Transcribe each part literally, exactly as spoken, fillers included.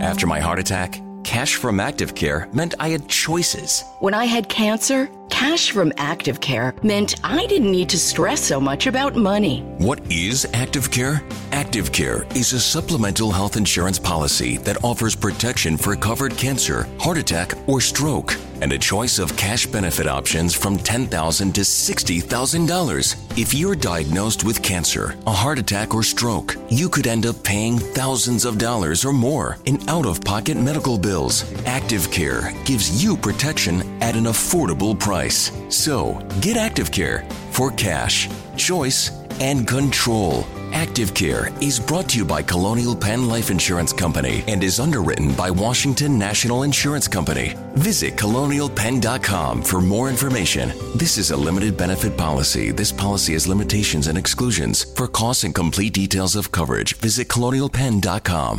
After my heart attack, cash from ActiveCare meant I had choices. When I had cancer, cash from ActiveCare meant I didn't need to stress so much about money. What is ActiveCare? ActiveCare is a supplemental health insurance policy that offers protection for covered cancer, heart attack, or stroke, and a choice of cash benefit options from ten thousand dollars to sixty thousand dollars. If you're diagnosed with cancer, a heart attack, or stroke, you could end up paying thousands of dollars or more in out-of-pocket medical bills. ActiveCare gives you protection at an affordable price. So, get ActiveCare for cash, choice, and control. ActiveCare is brought to you by Colonial Penn Life Insurance Company and is underwritten by Washington National Insurance Company. Visit colonial penn dot com for more information. This is a limited benefit policy. This policy has limitations and exclusions. For costs and complete details of coverage, visit colonial penn dot com.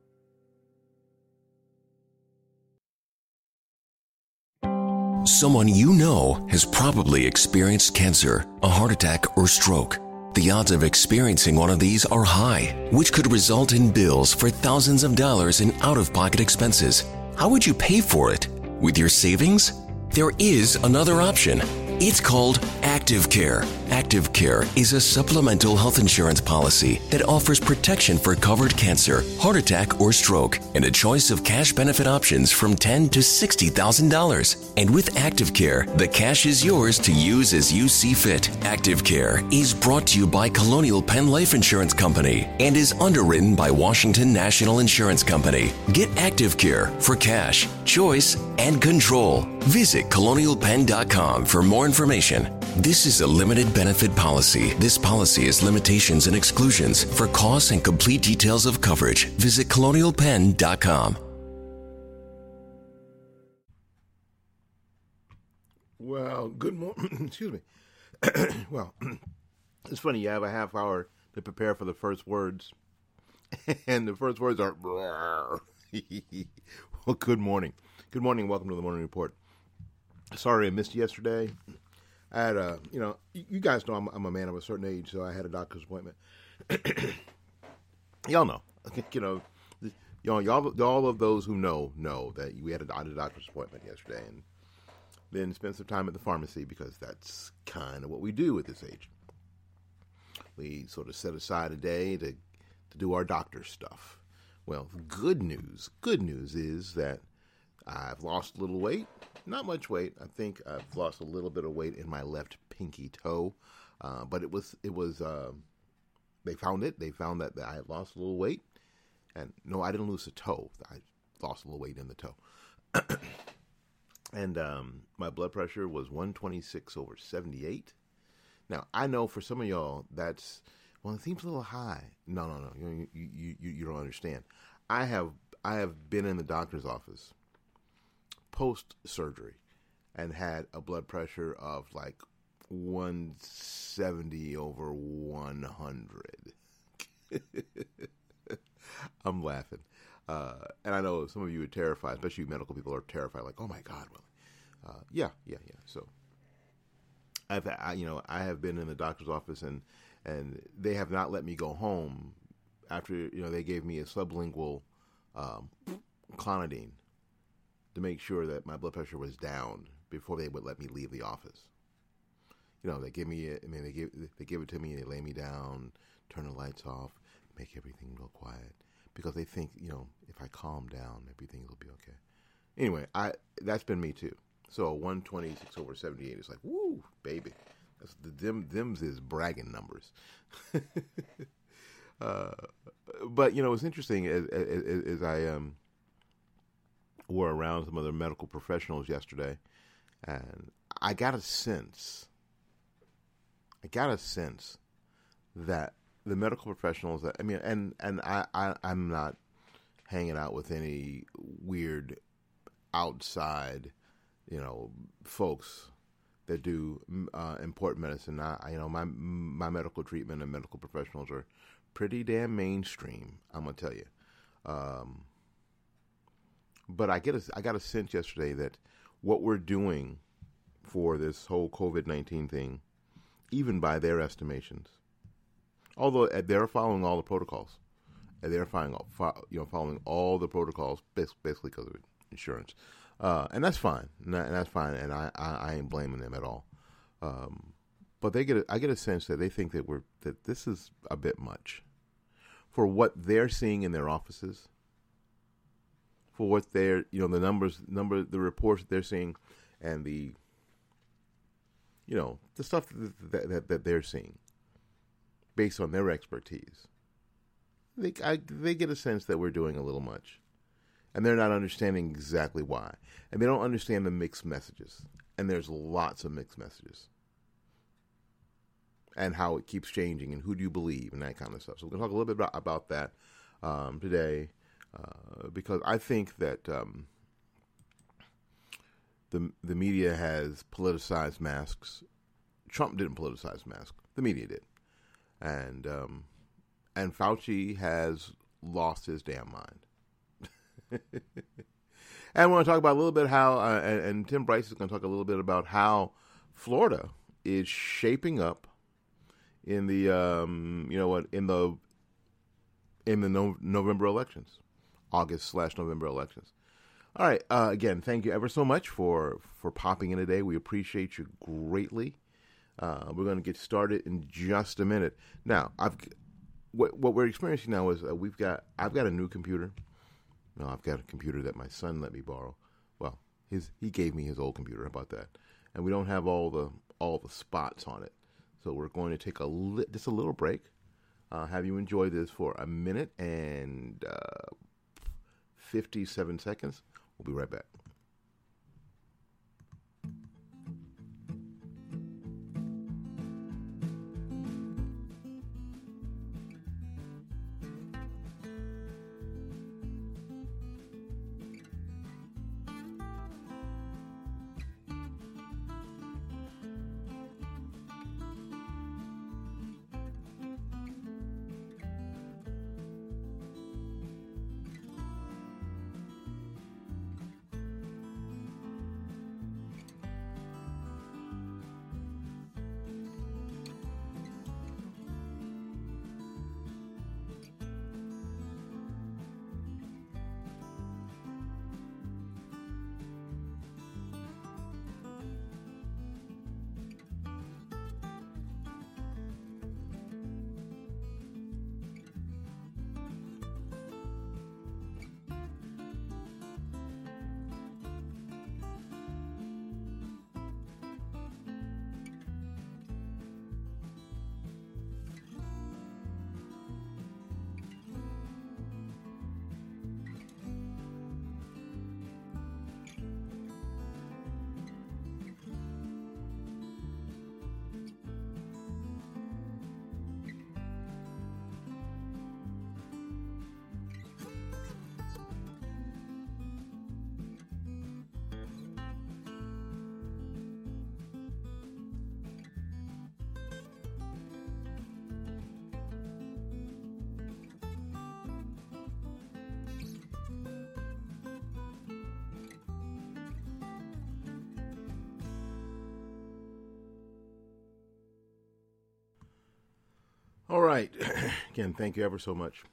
Someone you know has probably experienced cancer, a heart attack, or stroke. The odds of experiencing one of these are high, which could result in bills for thousands of dollars in out-of-pocket expenses. How would you pay for it? With your savings? There is another option. It's called ActiveCare. ActiveCare is a supplemental health insurance policy that offers protection for covered cancer, heart attack, or stroke, and a choice of cash benefit options from ten thousand dollars to sixty thousand dollars. And with ActiveCare, the cash is yours to use as you see fit. ActiveCare is brought to you by Colonial Penn Life Insurance Company and is underwritten by Washington National Insurance Company. Get ActiveCare for cash, choice, and control. Visit colonial penn dot com for more information. This is a limited benefit policy. This policy has limitations and exclusions. For costs and complete details of coverage, visit colonial penn dot com. Well, good morning. Excuse me. Well, it's funny. You have a half hour to prepare for the first words, and the first words are. Well, good morning. Good morning. Welcome to the Morning Report. Sorry I missed yesterday. I had a, you know, you guys know I'm, I'm a man of a certain age, so I had a doctor's appointment. Y'all know, you know, you know, y'all, all of those who know know that we had a, a doctor's appointment yesterday, and then spent some time at the pharmacy because that's kind of what we do at this age. We sort of set aside a day to to do our doctor stuff. Well, good news, good news is that I've lost a little weight. Not much weight. I think I've lost a little bit of weight in my left pinky toe, uh, but it was it was. Uh, they found it. They found that, that I had lost a little weight, and no, I didn't lose a toe. I lost a little weight in the toe, and um, my blood pressure was one twenty-six over seventy-eight. Now I know for some of y'all that's well, it seems a little high. No, no, no. You you you, you don't understand. I have I have been in the doctor's office post-surgery and had a blood pressure of like one seventy over one hundred. I'm laughing. Uh, and I know some of you are terrified, especially medical people are terrified, like, oh my God, Willie. Uh, yeah, yeah, yeah. So I've, I, you know, I have been in the doctor's office and, and they have not let me go home after, you know, they gave me a sublingual um, clonidine to make sure that my blood pressure was down before they would let me leave the office. You know, they give me, a, I mean, they give they give it to me, they lay me down, turn the lights off, make everything real quiet, because they think, you know, if I calm down, everything will be okay. Anyway, I that's been me too. So one twenty-six over seventy-eight is like, woo, baby. That's the them them's is bragging numbers. uh, but you know, it's interesting as, as, as I um. were around some other medical professionals yesterday, and I got a sense, I got a sense that the medical professionals that, I mean, and, and I, I, I'm not hanging out with any weird outside, you know, folks that do uh, important medicine. I, you know, my, my medical treatment and medical professionals are pretty damn mainstream, I'm going to tell you. Um, But I get a, I got a sense yesterday that what we're doing for this whole COVID nineteen thing, even by their estimations, although they're following all the protocols, and they're following, you know, following all the protocols, basically because of insurance, uh, and that's fine, and, that, and that's fine, and I, I, I ain't blaming them at all. Um, but they get, a, I get a sense that they think that we're that this is a bit much for what they're seeing in their offices, for what they're, you know, the numbers, number, the reports that they're seeing, and the, you know, the stuff that that, that they're seeing, based on their expertise. They I, they get a sense that we're doing a little much, and they're not understanding exactly why, and they don't understand the mixed messages. And there's lots of mixed messages, and how it keeps changing, and who do you believe, and that kind of stuff. So we're gonna talk a little bit about about that um, today, uh, because I think that um, the the media has politicized masks. Trump didn't politicize masks; the media did, and. Um, And Fauci has lost his damn mind. And I want to talk about a little bit how, uh, and, and Tim Bryce is going to talk a little bit about how Florida is shaping up in the, um, you know what, in the in the no, November elections, August slash November elections. All right. Uh, again, thank you ever so much for for popping in today. We appreciate you greatly. Uh, we're going to get started in just a minute. Now, I've. What what we're experiencing now is uh, we've got I've got a new computer. No, I've got a computer that my son let me borrow. Well, his he gave me his old computer. How about that? And we don't have all the all the spots on it, so we're going to take a li- just a little break. Uh, have you enjoy this for a minute and uh, fifty-seven seconds? We'll be right back. All right. Again, thank you ever so much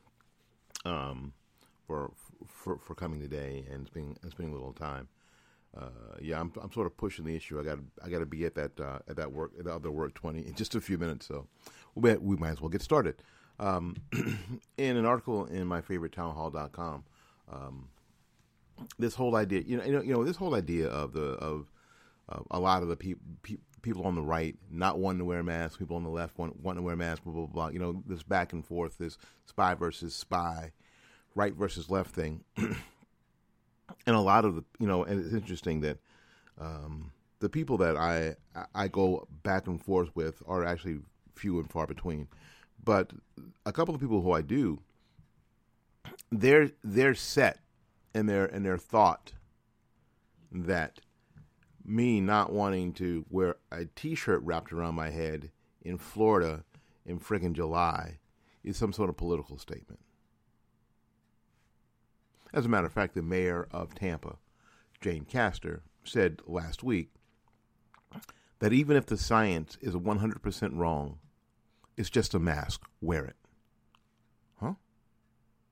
um, for for for coming today and spending spending a little time. Uh, yeah, I'm I'm sort of pushing the issue. I got I got to be at that uh, at that work at the other work twenty in just a few minutes. So we we might as well get started. Um, in an article in my favorite townhall dot com, um, this whole idea, you know, you know, you know, this whole idea of the of uh, a lot of the people. Pe- people on the right not wanting to wear masks, people on the left want, wanting to wear masks, blah, blah, blah. You know, this back and forth, this spy versus spy, right versus left thing. And a lot of the, you know, and it's interesting that um, the people that I I go back and forth with are actually few and far between. But a couple of people who I do, they're they're set in their in their thought that me not wanting to wear a T-shirt wrapped around my head in Florida in friggin' July is some sort of political statement. As a matter of fact, the mayor of Tampa, Jane Castor, said last week that even if the science is one hundred percent wrong, it's just a mask. Wear it. Huh?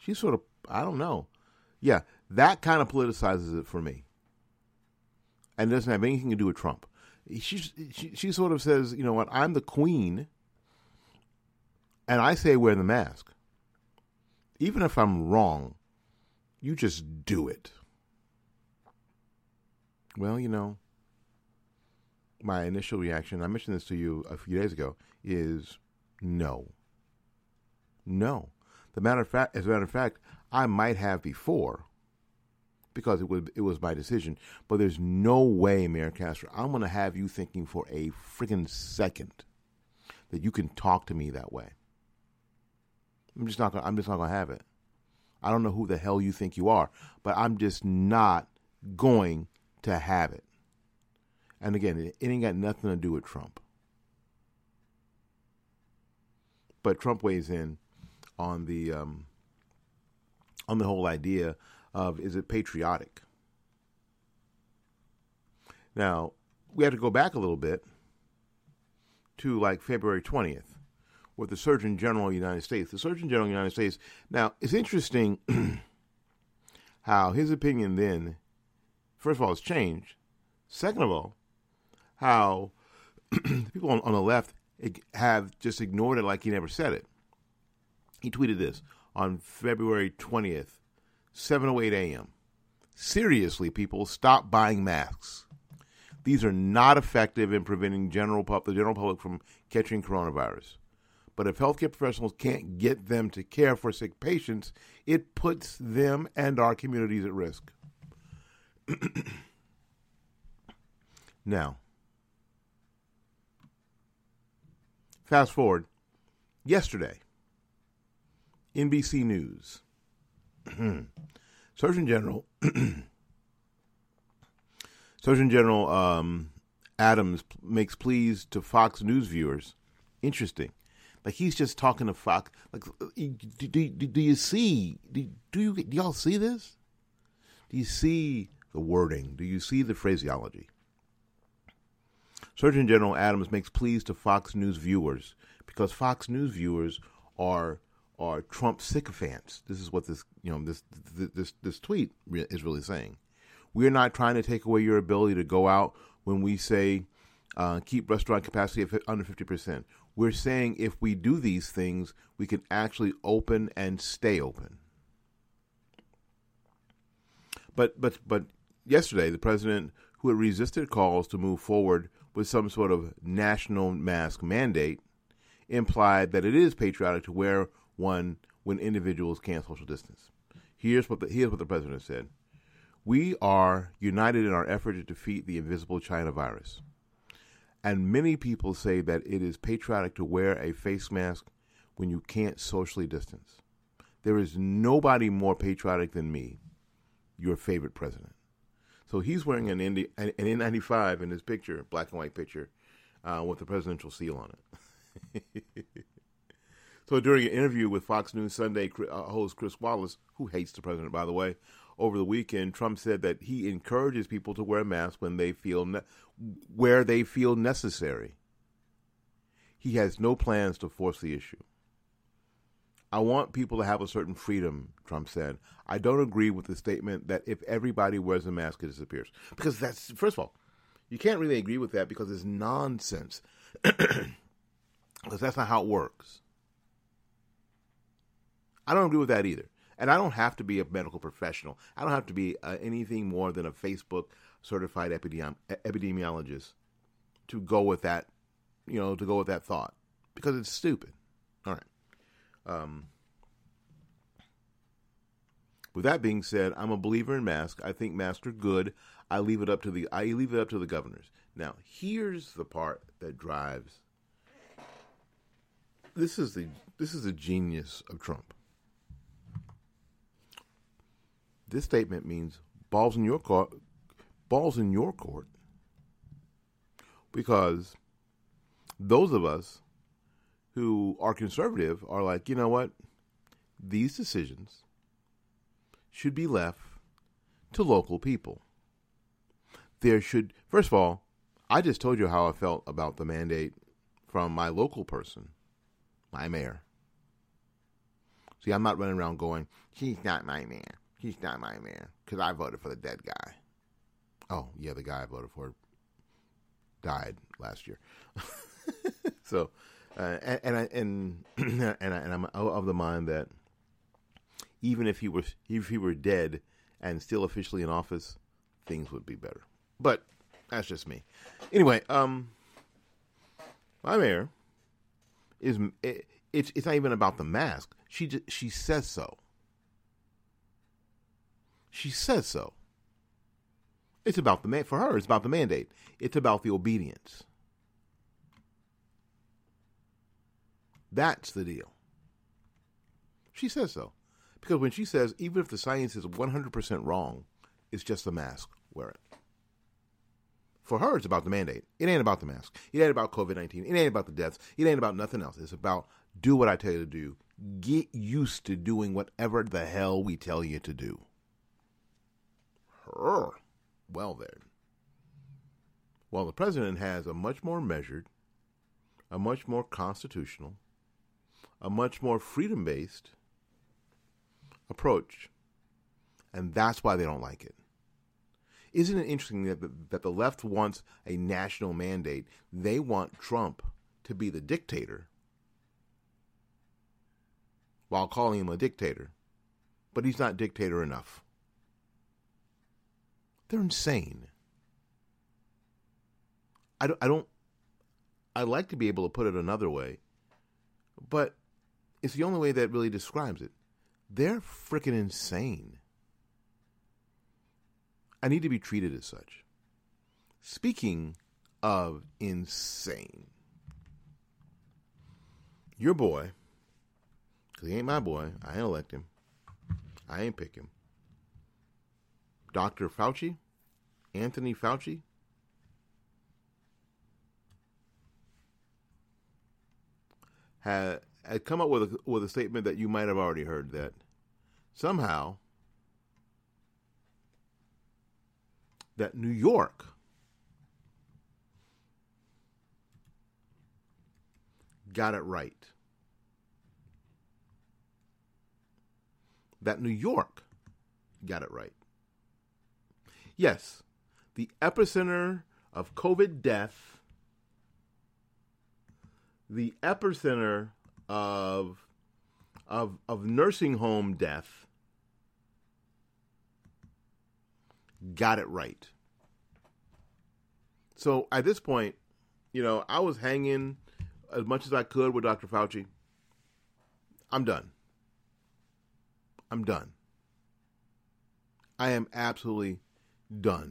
She's sort of, I don't know. Yeah, that kind of politicizes it for me. And it doesn't have anything to do with Trump. She's, she, she sort of says, you know what, I'm the queen, and I say wear the mask. Even if I'm wrong, you just do it. Well, you know, my initial reaction, I mentioned this to you a few days ago, is no. No. The matter of fact, as a matter of fact, I might have before, because it was it was my decision. But there's no way, Mayor Castro, I'm going to have you thinking for a friggin' second that you can talk to me that way. I'm just not. Gonna, I'm just not going to have it. I don't know who the hell you think you are, but I'm just not going to have it. And again, it, it ain't got nothing to do with Trump. But Trump weighs in on the um, on the whole idea of, is it patriotic? Now, we have to go back a little bit to like February twentieth with the Surgeon General of the United States. The Surgeon General of the United States, now, it's interesting how his opinion then, first of all, has changed. Second of all, how people on, on the left have just ignored it like he never said it. He tweeted this on February twentieth, seven oh eight a.m. Seriously, people, stop buying masks. These are not effective in preventing general pub- the general public from catching coronavirus. But if healthcare professionals can't get them to care for sick patients, it puts them and our communities at risk. Now, fast forward, yesterday, N B C News, Surgeon General, Surgeon General um, Adams makes pleas to Fox News viewers. Interesting. Like, he's just talking to Fox. Like, do, do, do you see, do, do, you, do y'all see this? Do you see the wording? Do you see the phraseology? Surgeon General Adams makes pleas to Fox News viewers because Fox News viewers are are Trump sycophants. This is what this you know this this this tweet is really saying. We're not trying to take away your ability to go out when we say uh, keep restaurant capacity at under fifty percent. We're saying if we do these things, we can actually open and stay open. But but but yesterday, the president, who had resisted calls to move forward with some sort of national mask mandate, implied that it is patriotic to wear one when individuals can't social distance. Here's what the, here's what the president said. We are united in our effort to defeat the invisible China virus. And many people say that it is patriotic to wear a face mask when you can't socially distance. There is nobody more patriotic than me, your favorite president. So he's wearing an, N- an N ninety-five in his picture, black and white picture, uh, with the presidential seal on it. So during an interview with Fox News Sunday uh, host Chris Wallace, who hates the president, by the way, over the weekend, Trump said that he encourages people to wear masks when they feel ne- where they feel necessary. He has no plans to force the issue. I want people to have a certain freedom, Trump said. I don't agree with the statement that if everybody wears a mask, it disappears. Because that's, first of all, you can't really agree with that because it's nonsense. Because that's not how it works. I don't agree with that either. And I don't have to be a medical professional. I don't have to be uh, anything more than a Facebook certified epidemi- epidemiologist to go with that, you know, to go with that thought. Because it's stupid. All right. Um, with that being said, I'm a believer in masks. I think masks are good. I leave it up to the I leave it up to the governors. Now, here's the part that drives. This is the this is the genius of Trump. This statement means balls in your court, balls in your court, because those of us who are conservative are like, you know what? These decisions should be left to local people. There should, first of all, I just told you how I felt about the mandate from my local person, my mayor. See, I'm not running around going, he's not my man. He's not my man. Because I voted for the dead guy. Oh, yeah, the guy I voted for died last year. so, uh, and and, I, and and I, and I'm of the mind that even if he were if he were dead and still officially in office, things would be better. But that's just me. Anyway, um, my mayor is it, it's it's not even about the mask. She just, she says so. She says so. It's about the man for her. It's about the mandate. It's about the obedience. That's the deal. She says so. Because when she says, even if the science is one hundred percent wrong, it's just a mask, wear it. For her, it's about the mandate. It ain't about the mask. It ain't about COVID nineteen. It ain't about the deaths. It ain't about nothing else. It's about do what I tell you to do. Get used to doing whatever the hell we tell you to do. Her. Well then. Well, the president has a much more measured, a much more constitutional, a much more freedom-based approach. And that's why they don't like it. Isn't it interesting that the, that the left wants a national mandate? They want Trump to be the dictator while calling him a dictator. But he's not dictator enough. They're insane. I don't, I don't, I'd like to be able to put it another way, but it's the only way that really describes it. They're freaking insane. I need to be treated as such. Speaking of insane, your boy, because he ain't my boy, I ain't elect him, I ain't pick him, Doctor Fauci, Anthony Fauci, had, had come up with a, with a statement that you might have already heard, that somehow that New York got it right. That New York got it right. Yes, the epicenter of COVID death, the epicenter of of of nursing home death, got it right. So at this point, you know, I was hanging as much as I could with Doctor Fauci. I'm done. I'm done. I am absolutely done.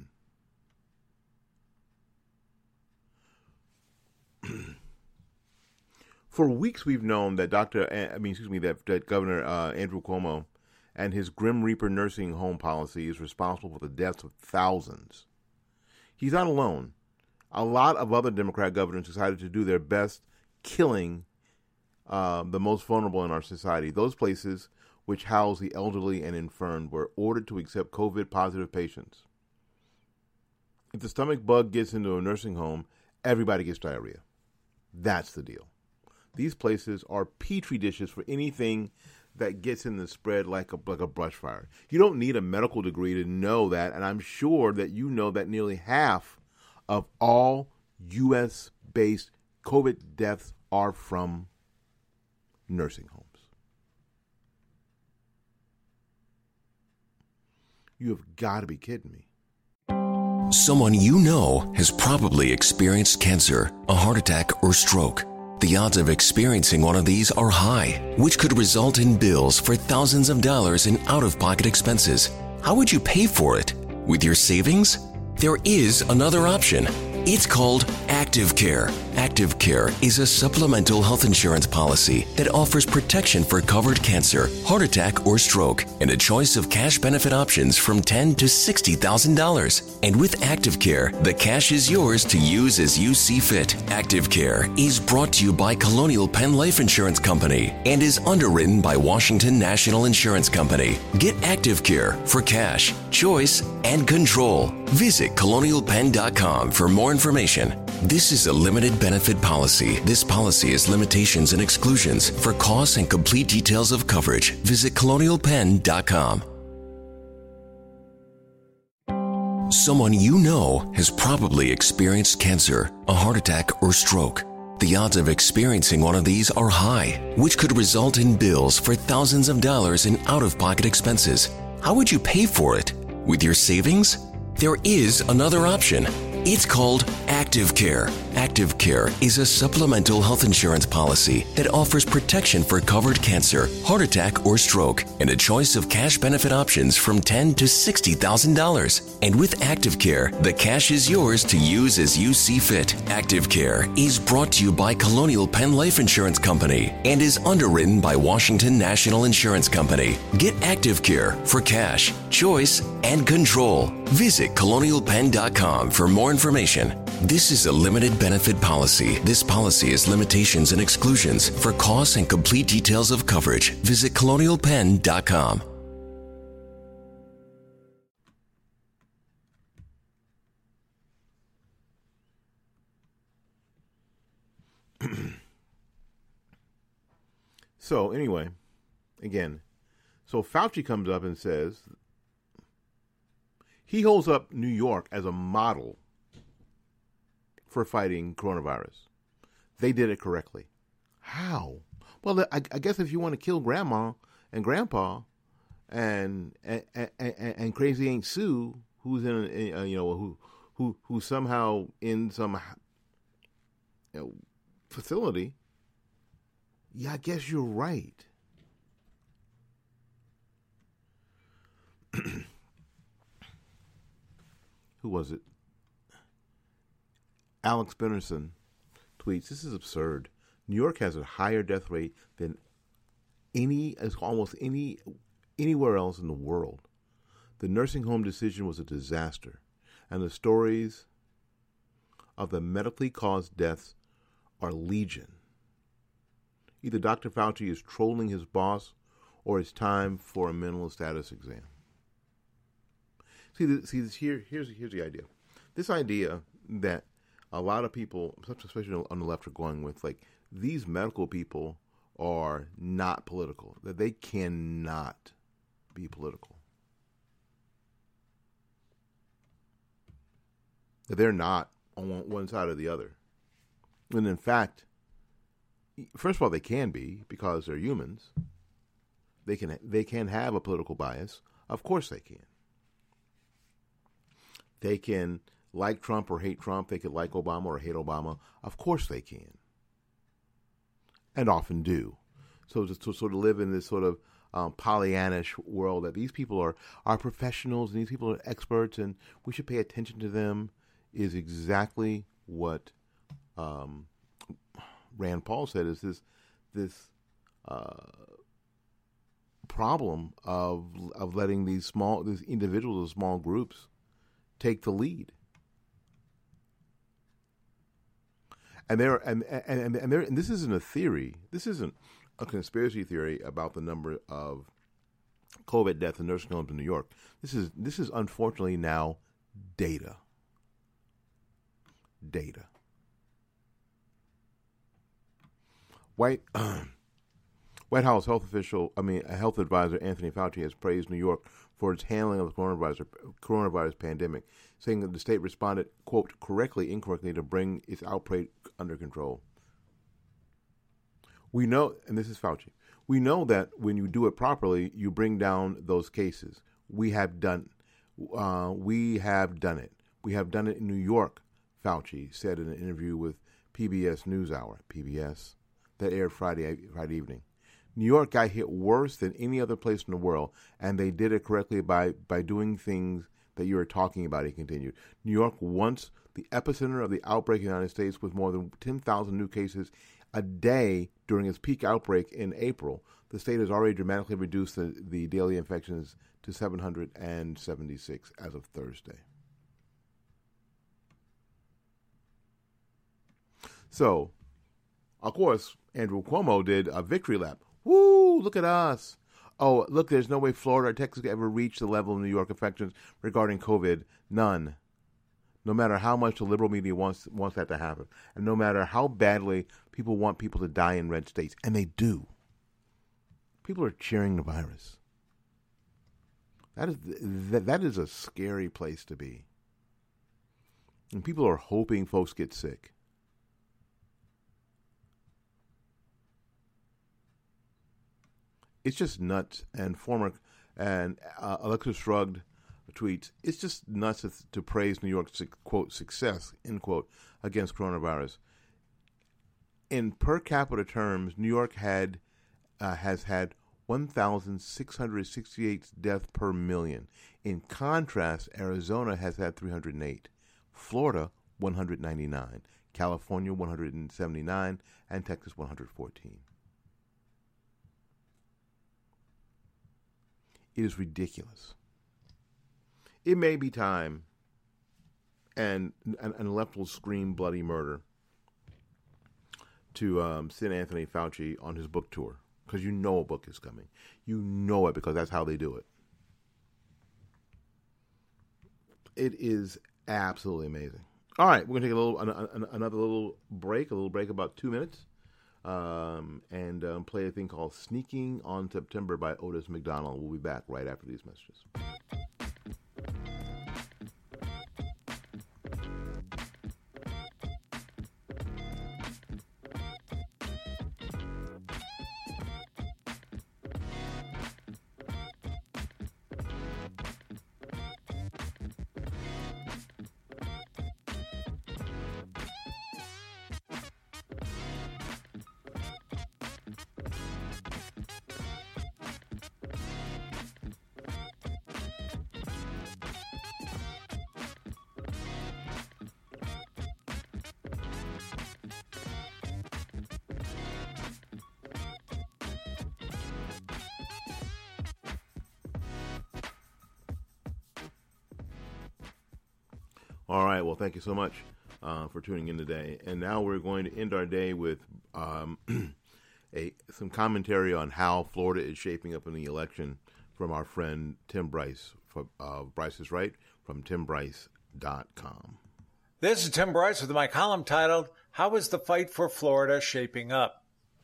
For weeks, we've known that Doctor I mean, excuse me, that, that Governor uh, Andrew Cuomo and his Grim Reaper nursing home policy is responsible for the deaths of thousands. He's not alone. A lot of other Democrat governors decided to do their best killing uh, the most vulnerable in our society. Those places which house the elderly and infirm were ordered to accept COVID-positive patients. If the stomach bug gets into a nursing home, everybody gets diarrhea. That's the deal. These places are petri dishes for anything that gets in the spread like a, like a brush fire. You don't need a medical degree to know that, and I'm sure that you know that nearly half of all U S-based COVID deaths are from nursing homes. You have got to be kidding me. Someone you know has probably experienced cancer, a heart attack, or stroke. The odds of experiencing one of these are high, which could result in bills for thousands of dollars in out-of-pocket expenses. How would you pay for it? With your savings? There is another option. It's called Active Care. Active Care is a supplemental health insurance policy that offers protection for covered cancer, heart attack, or stroke, and a choice of cash benefit options from ten thousand dollars to sixty thousand dollars. And with Active Care, the cash is yours to use as you see fit. Active Care is brought to you by Colonial Penn Life Insurance Company and is underwritten by Washington National Insurance Company. Get Active Care for cash, choice, and control. Visit colonial penn dot com for more information. This is a limited benefit policy. This policy has limitations and exclusions. For costs and complete details of coverage, visit colonial penn dot com. Someone you know has probably experienced cancer, a heart attack, or stroke. The odds of experiencing one of these are high, which could result in bills for thousands of dollars in out-of-pocket expenses. How would you pay for it? With your savings? There is another option. It's called Active Care. Active Care is a supplemental health insurance policy that offers protection for covered cancer, heart attack, or stroke, and a choice of cash benefit options from ten thousand dollars to sixty thousand dollars. And with Active Care, the cash is yours to use as you see fit. Active Care is brought to you by Colonial Penn Life Insurance Company and is underwritten by Washington National Insurance Company. Get Active Care for cash, choice, and control. Visit colonial penn dot com for more information. This is a limited benefit policy. This policy has limitations and exclusions. For costs and complete details of coverage, visit colonial penn dot com. So anyway, again, so Fauci comes up and says he holds up New York as a model for fighting coronavirus. They did it correctly. How? Well, I, I guess if you want to kill grandma and grandpa and and, and, and Crazy Aunt Sue, who's in a, you know who who who somehow in some you know, facility, yeah, I guess you're right. Who was it? Alex Benderson tweets, "This is absurd. New York has a higher death rate than any, as almost any, anywhere else in the world. The nursing home decision was a disaster, and the stories of the medically caused deaths are legion. Either Doctor Fauci is trolling his boss, or it's time for a mental status exam." See, the, see, this here, here's here's the idea. This idea that a lot of people, especially on the left, are going with, like, these medical people are not political, that they cannot be political, that they're not on one side or the other. And in fact, first of all, they can be, because they're humans. They can they can have a political bias. Of course they can. They can like Trump or hate Trump. They could like Obama or hate Obama. Of course they can. And often do. So to, to sort of live in this sort of um, Pollyannish world that these people are, are professionals and these people are experts and we should pay attention to them is exactly what um, Rand Paul said, is this this uh, problem of of letting these small these individuals, small groups, take the lead. And there and and and there and this isn't a theory. This isn't a conspiracy theory about the number of COVID deaths in nursing homes in New York. This is this is unfortunately now data. Data. White uh, White House health official, I mean, a health advisor, Anthony Fauci, has praised New York for its handling of the coronavirus coronavirus pandemic, saying that the state responded, quote, correctly, incorrectly, to bring its outbreak under control. We know, and this is Fauci, we know that when you do it properly, you bring down those cases. We have done, uh, we have done it. We have done it in New York, Fauci said in an interview with P B S NewsHour, P B S, that aired Friday Friday evening. New York got hit worse than any other place in the world, and they did it correctly by, by doing things that you were talking about, he continued. New York, once the epicenter of the outbreak in the United States, with more than ten thousand new cases a day during its peak outbreak in April, the state has already dramatically reduced the, the daily infections to seven hundred seventy-six as of Thursday. So, of course, Andrew Cuomo did a victory lap. Woo, look at us. Oh, look, there's no way Florida or Texas could ever reach the level of New York infections regarding COVID. None. no matter how much the liberal media wants wants that to happen, and no matter how badly people want people to die in red states, and they do. People are cheering the virus. That is that, that is a scary place to be. And people are hoping folks get sick. It's just nuts. And former and uh, Alexis Shrugged tweets, it's just nuts to, to praise New York's, quote, success, end quote, against coronavirus. In per capita terms, New York had uh, has had one thousand six hundred sixty-eight deaths per million. In contrast, Arizona has had three hundred eight, Florida one hundred ninety-nine, California one hundred seventy-nine, and Texas one hundred fourteen. It is ridiculous. It may be time, and and, and left will scream bloody murder, to um, send Anthony Fauci on his book tour, because you know a book is coming. You know it because that's how they do it. It is absolutely amazing. All right, we're going to take a little an, an, another little break, a little break about two minutes, um, and um, play a thing called Sneaking on September by Otis McDonald. We'll be back right after these messages. All right. Well, thank you so much uh, for tuning in today. And now we're going to end our day with um, a some commentary on how Florida is shaping up in the election from our friend Tim Bryce. For, uh, Bryce is Right from tim bryce dot com. This is Tim Bryce with my column titled, How is the Fight for Florida Shaping Up?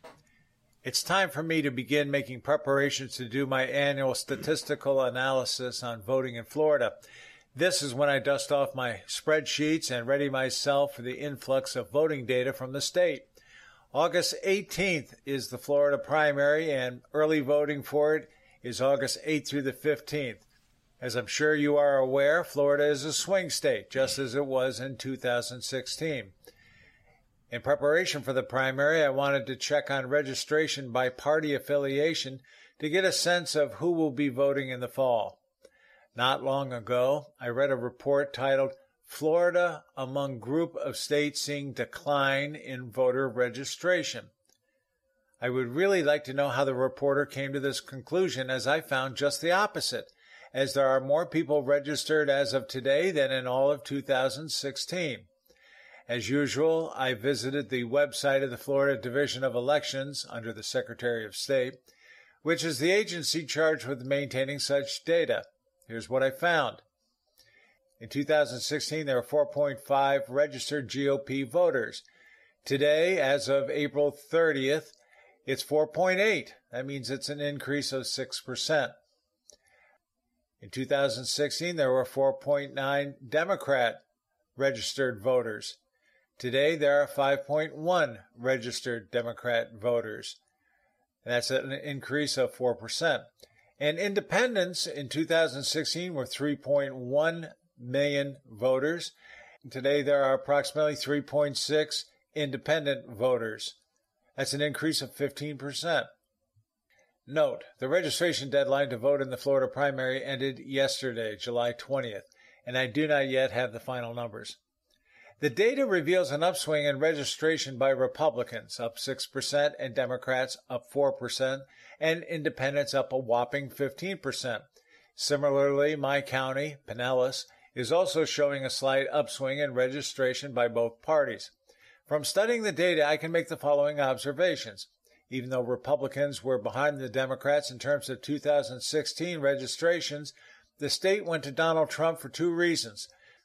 It's time for me to begin making preparations to do my annual statistical analysis on voting in Florida. This is when I dust off my spreadsheets and ready myself for the influx of voting data from the state. August eighteenth is the Florida primary, and early voting for it is August eighth through the fifteenth. As I'm sure you are aware, Florida is a swing state, just as it was in two thousand sixteen. In preparation for the primary, I wanted to check on registration by party affiliation to get a sense of who will be voting in the fall. Not long ago, I read a report titled, Florida Among Group of States Seeing Decline in Voter Registration. I would really like to know how the reporter came to this conclusion, as I found just the opposite, as there are more people registered as of today than in all of two thousand sixteen. As usual, I visited the website of the Florida Division of Elections under the Secretary of State, which is the agency charged with maintaining such data. Here's what I found. In two thousand sixteen, there were four point five registered G O P voters. Today, as of April thirtieth, it's four point eight. That means it's an increase of six percent. In two thousand sixteen, there were four point nine Democrat registered voters. Today, there are five point one registered Democrat voters. That's an increase of four percent. And independents in two thousand sixteen were three point one million voters. Today, there are approximately three point six independent voters. That's an increase of fifteen percent. Note, the registration deadline to vote in the Florida primary ended yesterday, July twentieth, and I do not yet have the final numbers. The data reveals an upswing in registration by Republicans, up six percent, and Democrats, up four percent, and independents up a whopping fifteen percent. Similarly, my county, Pinellas, is also showing a slight upswing in registration by both parties. From studying the data, I can make the following observations. Even though Republicans were behind the Democrats in terms of two thousand sixteen registrations, the state went to Donald Trump for two reasons.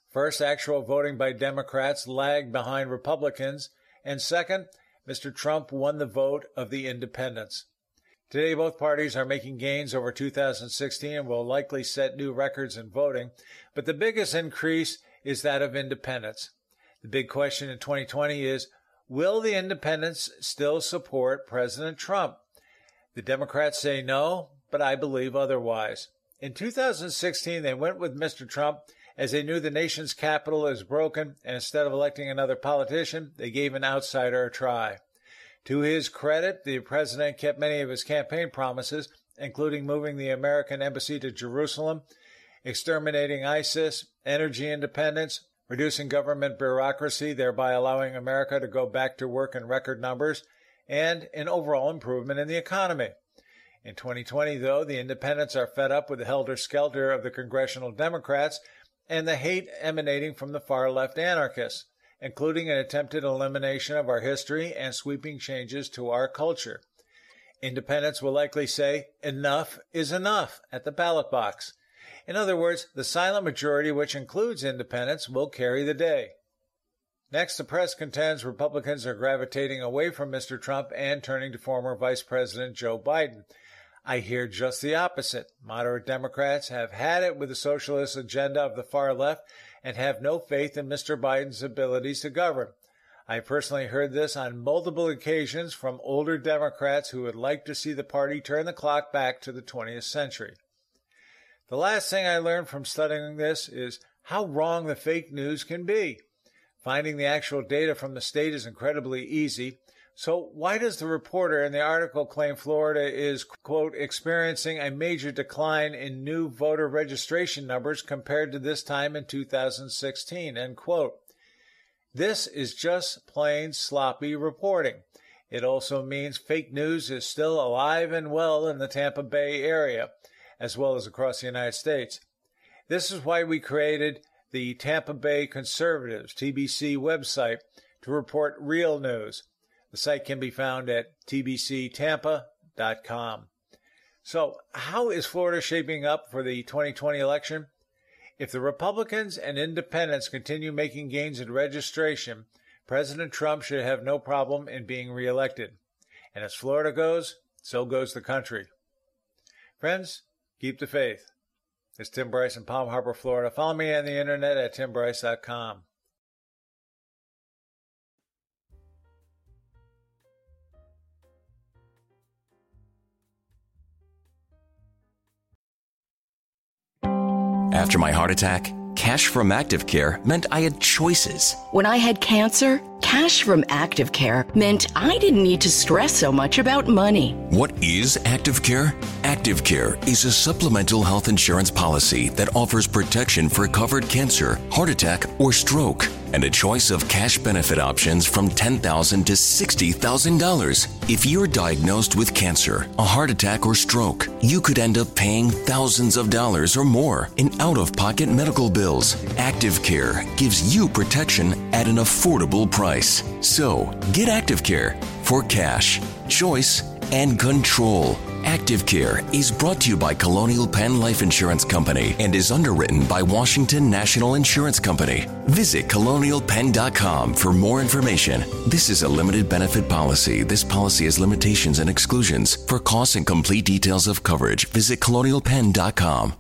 First, actual voting by Democrats lagged behind Republicans. And second, Mister Trump won the vote of the independents. Today, both parties are making gains over two thousand sixteen and will likely set new records in voting. But the biggest increase is that of independents. The big question in twenty twenty is, will the independents still support President Trump? The Democrats say no, but I believe otherwise. In two thousand sixteen, they went with Mister Trump as they knew the nation's capital is broken, and instead of electing another politician, they gave an outsider a try. To his credit, the president kept many of his campaign promises, including moving the American embassy to Jerusalem, exterminating ISIS, energy independence, reducing government bureaucracy, thereby allowing America to go back to work in record numbers, and an overall improvement in the economy. In twenty twenty, though, the independents are fed up with the helter-skelter of the congressional Democrats and the hate emanating from the far-left anarchists, including an attempted elimination of our history and sweeping changes to our culture. Independents will likely say, enough is enough at the ballot box. In other words, the silent majority, which includes independents, will carry the day. Next, the press contends Republicans are gravitating away from Mister Trump and turning to former Vice President Joe Biden. I hear just the opposite. Moderate Democrats have had it with the socialist agenda of the far left and have no faith in Mister Biden's abilities to govern. I personally heard this on multiple occasions from older Democrats who would like to see the party turn the clock back to the twentieth century. The last thing I learned from studying this is how wrong the fake news can be. Finding the actual data from the state is incredibly easy. So why does the reporter in the article claim Florida is, quote, experiencing a major decline in new voter registration numbers compared to this time in two thousand sixteen, end quote? This is just plain sloppy reporting. It also means fake news is still alive and well in the Tampa Bay area, as well as across the United States. This is why we created the Tampa Bay Conservatives, T B C website, to report real news. The site can be found at t b c tampa dot com. So, how is Florida shaping up for the twenty twenty election? If the Republicans and independents continue making gains in registration, President Trump should have no problem in being reelected. And as Florida goes, so goes the country. Friends, keep the faith. It's Tim Bryce in Palm Harbor, Florida. Follow me on the internet at tim bryce dot com. After my heart attack, cash from ActiveCare meant I had choices. When I had cancer, cash from ActiveCare meant I didn't need to stress so much about money. What is ActiveCare? ActiveCare is a supplemental health insurance policy that offers protection for covered cancer, heart attack, or stroke, and a choice of cash benefit options from ten thousand dollars to sixty thousand dollars. If you're diagnosed with cancer, a heart attack, or stroke, you could end up paying thousands of dollars or more in out-of-pocket medical bills. ActiveCare gives you protection at an affordable price. So, get ActiveCare for cash, choice, and control. ActiveCare is brought to you by Colonial Penn Life Insurance Company and is underwritten by Washington National Insurance Company. Visit colonial penn dot com for more information. This is a limited benefit policy. This policy has limitations and exclusions. For costs and complete details of coverage, visit colonial penn dot com.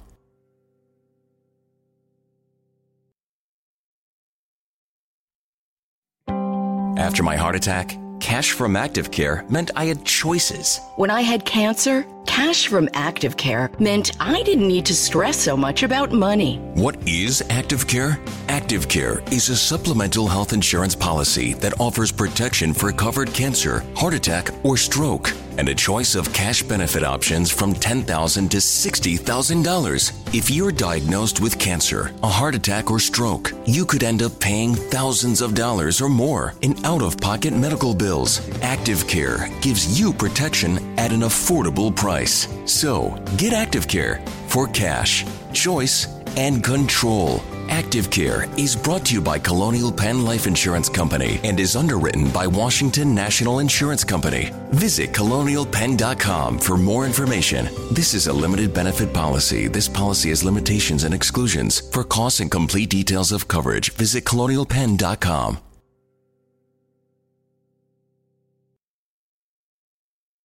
After my heart attack, cash from ActiveCare meant I had choices. When I had cancer, cash from ActiveCare meant I didn't need to stress so much about money. What is ActiveCare? ActiveCare is a supplemental health insurance policy that offers protection for covered cancer, heart attack, or stroke, and a choice of cash benefit options from ten thousand dollars to sixty thousand dollars. If you're diagnosed with cancer, a heart attack, or stroke, you could end up paying thousands of dollars or more in out-of-pocket medical bills. ActiveCare gives you protection at an affordable price. So, get ActiveCare for cash, choice, and control. Active Care is brought to you by Colonial Penn Life Insurance Company and is underwritten by Washington National Insurance Company. Visit colonial penn dot com for more information. This is a limited benefit policy. This policy has limitations and exclusions. For costs and complete details of coverage, visit colonial penn dot com.